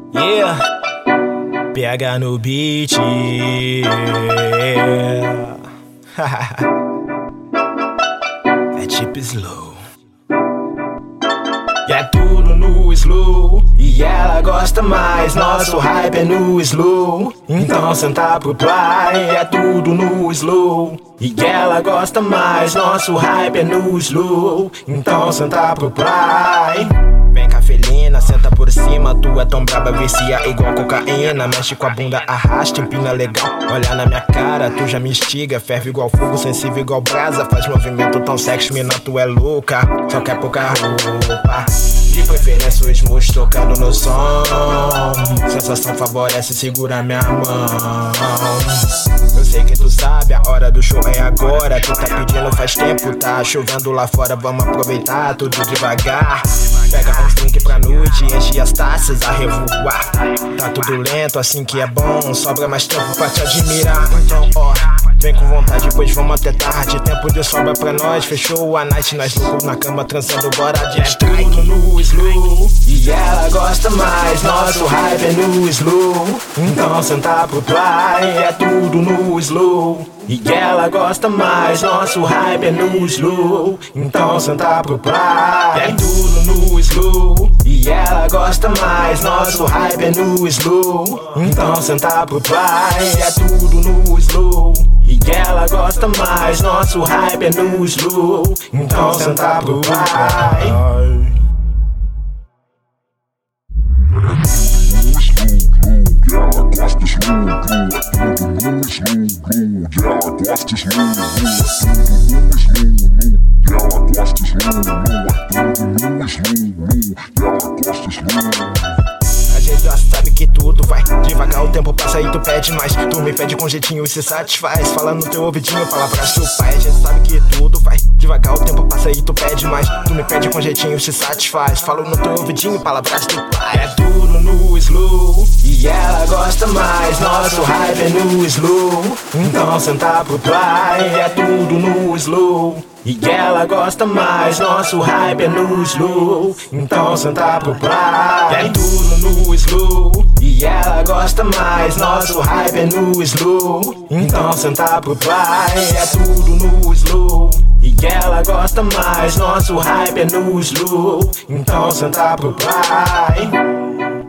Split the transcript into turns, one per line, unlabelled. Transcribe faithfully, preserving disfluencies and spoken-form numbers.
Yeah, P H no beat. Yeah. É tipo slow. E é tudo no slow, e ela gosta mais. Nosso hype é no slow, então senta pro play. É tudo no slow, e ela gosta mais. Nosso hype é no slow, então senta pro play. Vem cá, felina, senta por cima. Tu é tão braba, vicia igual cocaína. Mexe com a bunda, arrasta, empina legal. Olha na minha cara, tu já me instiga. Ferve igual fogo, sensível igual brasa. Faz movimento tão sexy, mina, tu é louca. Só quer pouca roupa, de preferência os musclos tocando no som. Sensação favorece, segura minha mão. Eu sei que tu sabe, a hora do show é agora. Tu tá pedindo faz tempo, tá chovendo lá fora. Vamos aproveitar tudo devagar. Pega uns drink pra noite, enche as taças a revoar. Tá tudo lento, assim que é bom. Sobra mais tempo pra te admirar. Então ó, vem com vontade, pois vamos até tarde. Tempo de sobra pra nós, fechou a night. Nós loucos na cama transando, bora de strike. No slow, e ela gosta mais. Nosso hype é no slow, então senta pro play. É tudo no slow, e ela gosta mais. Nosso hype é no slow, então senta pro play. É tudo no slow, e ela gosta mais. Nosso hype é no slow, então senta pro play. É tudo no slow, e ela gosta mais. Nosso hype é no slow, então senta pro play. A gente já sabe que tudo vai devagar, o tempo passa e tu pede mais. Tu me pede com jeitinho e se satisfaz. Fala no teu ouvidinho palavras do pai. A gente sabe que tudo vai devagar, o tempo passa e tu pede mais. Tu me pede com jeitinho e se satisfaz. Fala no teu ouvidinho palavras do pai. É tudo no slow, e ela gosta mais. Nosso hype é no slow, então senta pro play. É tudo no slow, e ela gosta mais. Nosso hype é no slow, então senta pro play. É tudo no slow, e ela gosta mais. Nosso hype é no slow, então senta pro play. É tudo no slow, e ela gosta mais. Nosso hype é no slow, então senta pro play.